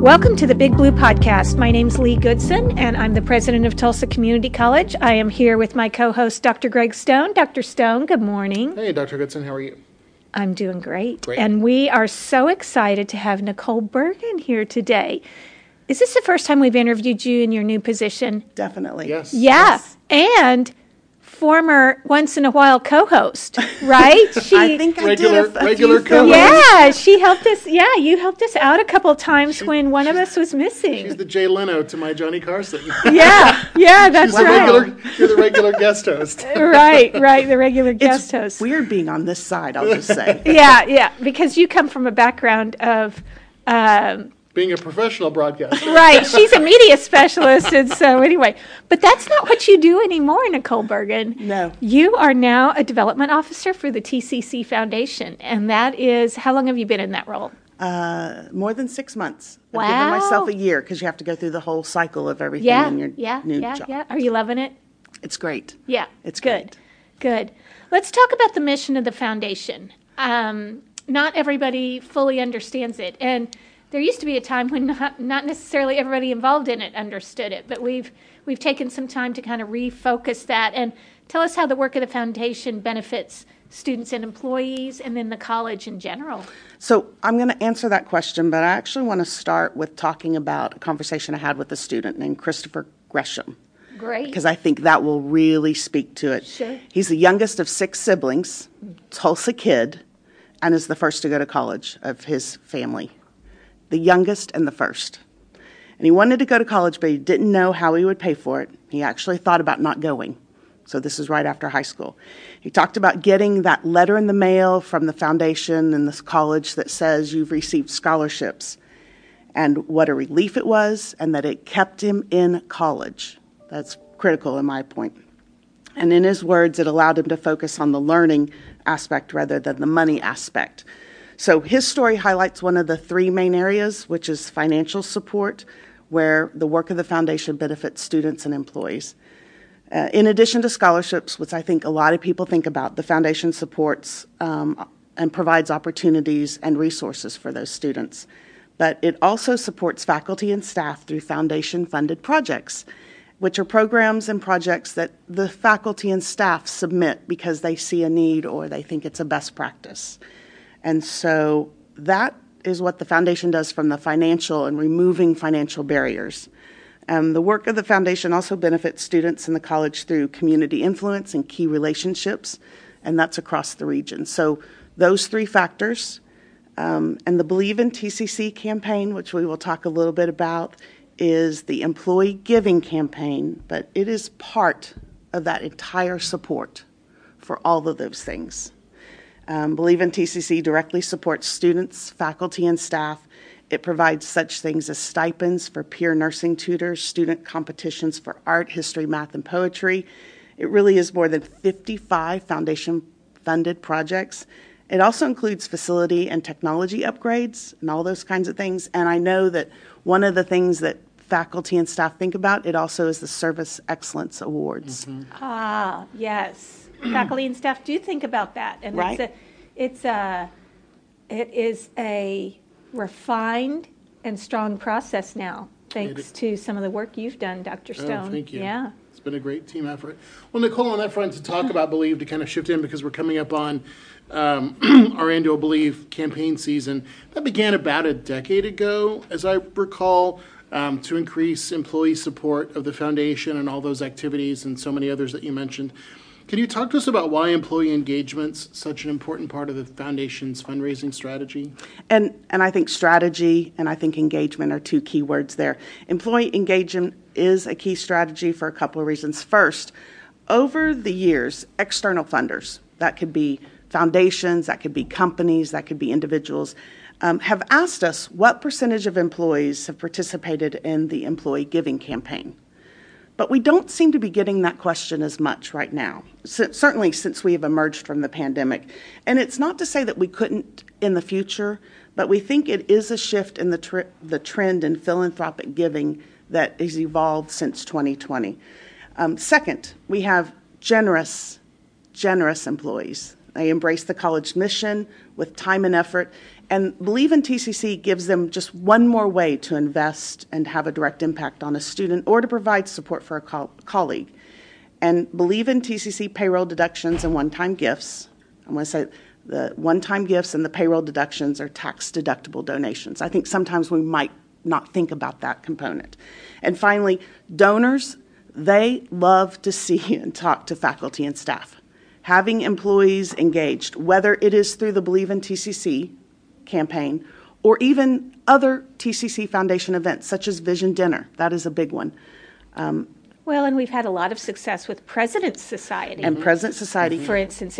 Welcome to the Big Blue Podcast. My name's Lee Goodson, and I'm the president of Tulsa Community College. I am here with my co-host, Dr. Greg Stone. Dr. Stone, good morning. Hey, Dr. Goodson, how are you? I'm doing great. And we are so excited to have Nicole Bergen here today. Is this the first time we've interviewed you in your new position? Definitely. Yes. Yeah, Yes. and former once-in-a-while co-host, right? I think I Regular- did a regular few films. Yeah, she helped us. Yeah, you helped us out a couple of times when one of us was missing. She's the Jay Leno to my Johnny Carson. Yeah, that's right. You're the regular guest host. Right, the regular guest It's host. weird being on this side, I'll just say. Yeah, because you come from a background of, Being a professional broadcaster. right, she's a media specialist, and so anyway. But that's not what you do anymore, Nicole Bergen. No. You are now a development officer for the TCC Foundation, and that is, how long have you been in that role? More than 6 months. Wow. I've given myself a year because you have to go through the whole cycle of everything in your new job. Yeah. Are you loving it? It's great. Yeah, It's good. Good. Let's talk about the mission of the foundation. Not everybody fully understands it, and there used to be a time when not necessarily everybody involved in it understood it, but we've taken some time to kind of refocus that and tell us how the work of the foundation benefits students and employees, and then the college in general. So I'm going to answer that question, but I actually want to start with talking about a conversation I had with a student named Christopher Gresham. Great. Because I think that will really speak to it. Sure. He's the youngest of 6 siblings, Tulsa kid, and is the first to go to college of his family. The youngest and the first. And he wanted to go to college, but he didn't know how he would pay for it. He actually thought about not going. So this is right after high school. He talked about getting that letter in the mail from the foundation and this college that says you've received scholarships, and what a relief it was, and that it kept him in college. That's critical in my point. And in his words, it allowed him to focus on the learning aspect rather than the money aspect. So his story highlights one of the 3 main areas, which is financial support, where the work of the foundation benefits students and employees. In addition to scholarships, which I think a lot of people think about, the foundation supports and provides opportunities and resources for those students. But it also supports faculty and staff through foundation-funded projects, which are programs and projects that the faculty and staff submit because they see a need or they think it's a best practice. And so that is what the foundation does from the financial and removing financial barriers. The work of the foundation also benefits students in the college through community influence and key relationships, and that's across the region. So those 3 factors, and the Believe in TCC campaign, which we will talk a little bit about, is the employee giving campaign, but it is part of that entire support for all of those things. Believe in TCC directly supports students, faculty, and staff. It provides such things as stipends for peer nursing tutors, student competitions for art, history, math, and poetry. It really is more than 55 foundation-funded projects. It also includes facility and technology upgrades and all those kinds of things. And I know that one of the things that faculty and staff think about, it also is the Service Excellence Awards. Mm-hmm. Ah, yes. Faculty and staff do think about that, and Right. it is a refined and strong process now, thanks to some of the work you've done, Dr. Stone. Oh, thank you. Yeah. It's been a great team effort. Well, Nicole, on that front, to talk about Believe, to kind of shift in because we're coming up on our annual Believe campaign season. That began about a decade ago, as I recall, to increase employee support of the foundation and all those activities and so many others that you mentioned. Can you talk to us about why employee engagement's such an important part of the foundation's fundraising strategy? And I think strategy and I think engagement are 2 key words there. Employee engagement is a key strategy for a couple of reasons. First, over the years, external funders, that could be foundations, that could be companies, that could be individuals, have asked us what percentage of employees have participated in the employee giving campaign. But we don't seem to be getting that question as much right now, certainly since we have emerged from the pandemic. And it's not to say that we couldn't in the future, but we think it is a shift in the trend in philanthropic giving that has evolved since 2020. Second, we have generous employees. They embrace the college mission with time and effort. And Believe in TCC gives them just one more way to invest and have a direct impact on a student or to provide support for a colleague. And Believe in TCC payroll deductions and one-time gifts. I'm going to say the one-time gifts and the payroll deductions are tax-deductible donations. I think sometimes we might not think about that component. And finally, donors, they love to see and talk to faculty and staff. Having employees engaged, whether it is through the Believe in TCC campaign or even other TCC Foundation events such as Vision Dinner. That is a big one. Well, and we've had a lot of success with President's Society. And President's Society. For instance,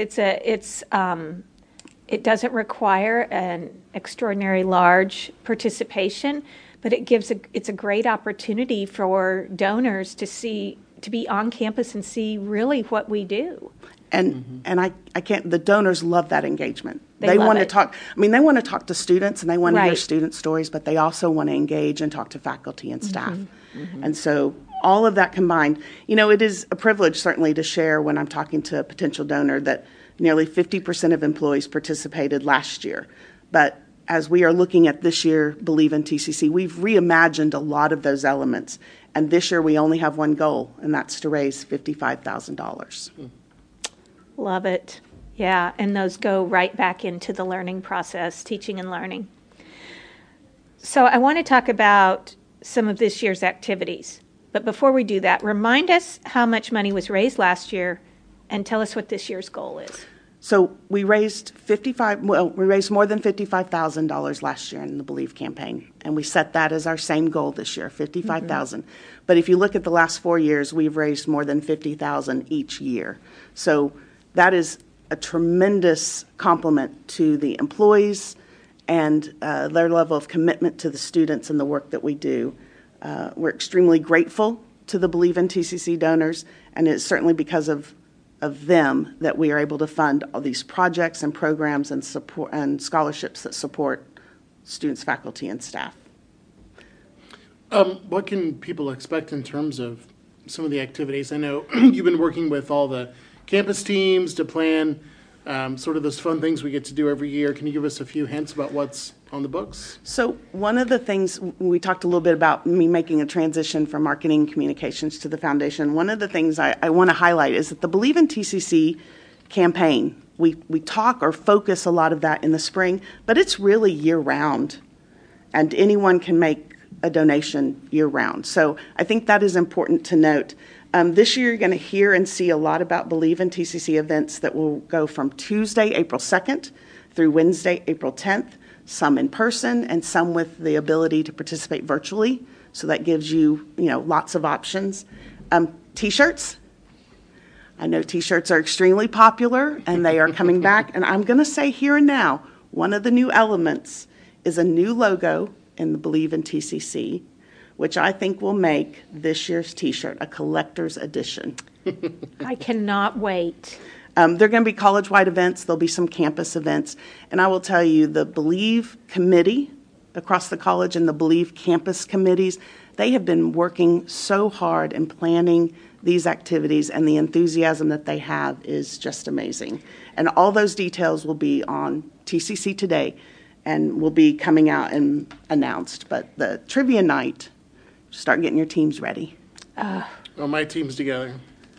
it doesn't require an extraordinary large participation, but it's a great opportunity for donors to be on campus and see really what we do. And I can't. The donors love that engagement. They love want to it. talk. I mean, they want to talk to students and they want to hear Right. student stories, but they also want to engage and talk to faculty and staff. And so all of that combined, it is a privilege certainly to share when I'm talking to a potential donor that nearly 50% of employees participated last year. But as we are looking at this year, Believe in TCC, we've reimagined a lot of those elements. And this year we only have one goal, and that's to raise $55,000. Love it. Yeah, and those go right back into the learning process, teaching and learning. So I want to talk about some of this year's activities. But before we do that, remind us how much money was raised last year and tell us what this year's goal is. So we raised more than $55,000 last year in the Believe campaign, and we set that as our same goal this year, $55,000. But if you look at the last 4 years, we've raised more than $50,000 each year. So that is a tremendous compliment to the employees and their level of commitment to the students and the work that we do. We're extremely grateful to the Believe in TCC donors, and it's certainly because of them that we are able to fund all these projects and programs and support and scholarships that support students, faculty, and staff. What can people expect in terms of some of the activities? I know you've been working with all the campus teams to plan sort of those fun things we get to do every year. Can you give us a few hints about what's on the books? So one of the things, we talked a little bit about me making a transition from marketing communications to the foundation. One of the things I want to highlight is that the Believe in TCC campaign, we talk or focus a lot of that in the spring, but it's really year-round, and anyone can make a donation year-round. So I think that is important to note. This year, you're going to hear and see a lot about Believe in TCC events that will go from Tuesday, April 2nd, through Wednesday, April 10th, some in person and some with the ability to participate virtually. So that gives you, lots of options. T-shirts. I know T-shirts are extremely popular, and they are coming back. And I'm going to say here and now, one of the new elements is a new logo in the Believe in TCC, which I think will make this year's T-shirt a collector's edition. I cannot wait. There are going to be college-wide events. There'll be some campus events. And I will tell you, the Believe committee across the college and the Believe campus committees, they have been working so hard in planning these activities, and the enthusiasm that they have is just amazing. And all those details will be on TCC Today and will be coming out and announced. But the trivia night, start getting your teams ready. Well, my team's together.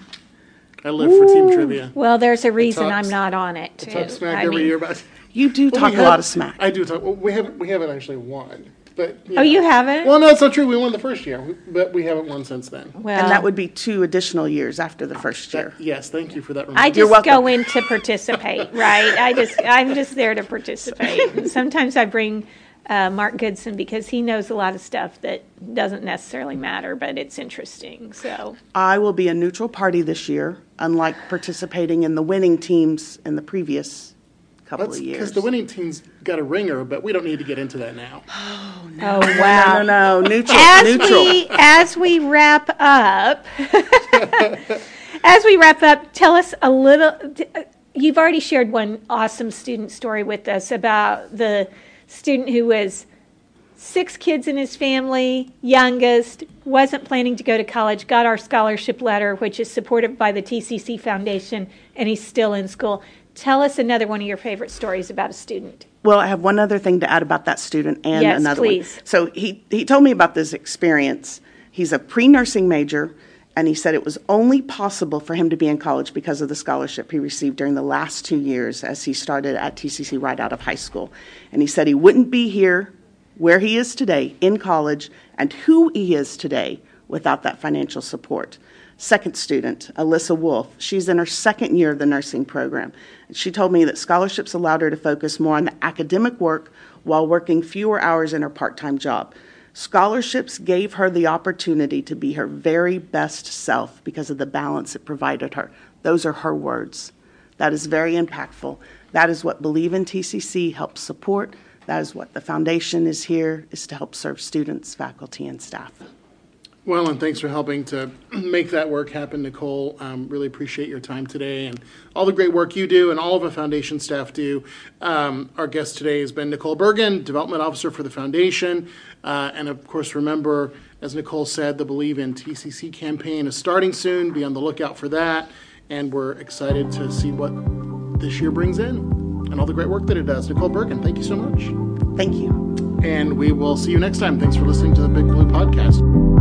I live for team trivia. Well, there's a reason talks- I'm not on it, too. I talk smack every year about. You do Well, talk we a lot have- of smack. I do talk. Well, we haven't actually won, but You haven't? Well, no, it's not true. We won the first year, but we haven't won since then. Well, And that would be 2 additional years after the first year. Yes, thank you for that. I reminder. You're just welcome. go in to participate, right? I'm just there to participate. And sometimes I bring Mark Goodson because he knows a lot of stuff that doesn't necessarily matter, but it's interesting. So I will be a neutral party this year, unlike participating in the winning teams in the previous couple That's of because years. the winning team's got a ringer, but we don't need to get into that now. oh wow. No, neutral. As we wrap up, tell us a little. You've already shared one awesome student story with us about the student who was 6 kids in his family, youngest, wasn't planning to go to college, got our scholarship letter, which is supported by the TCC Foundation, and he's still in school. Tell us another one of your favorite stories about a student. Well, I have one other thing to add about that student and Yes, another please. one. So he told me about this experience. He's a pre-nursing major, and he said it was only possible for him to be in college because of the scholarship he received during the last 2 years as he started at TCC right out of high school. And he said he wouldn't be here where he is today in college and who he is today without that financial support. Second student, Alyssa Wolf, she's in her second year of the nursing program. She told me that scholarships allowed her to focus more on the academic work while working fewer hours in her part-time job. Scholarships gave her the opportunity to be her very best self because of the balance it provided her. Those are her words. That is very impactful. That is what Believe in TCC helps support. That is what the foundation is here, is to help serve students, faculty, and staff. Well, and thanks for helping to make that work happen, Nicole. Really appreciate your time today and all the great work you do and all of the foundation staff do. Our guest today has been Nicole Bergen, Development Officer for the foundation. And of course, remember, as Nicole said, the Believe in TCC campaign is starting soon. Be on the lookout for that. And we're excited to see what this year brings in and all the great work that it does. Nicole Bergen, thank you so much. Thank you. And we will see you next time. Thanks for listening to the Big Blue Podcast.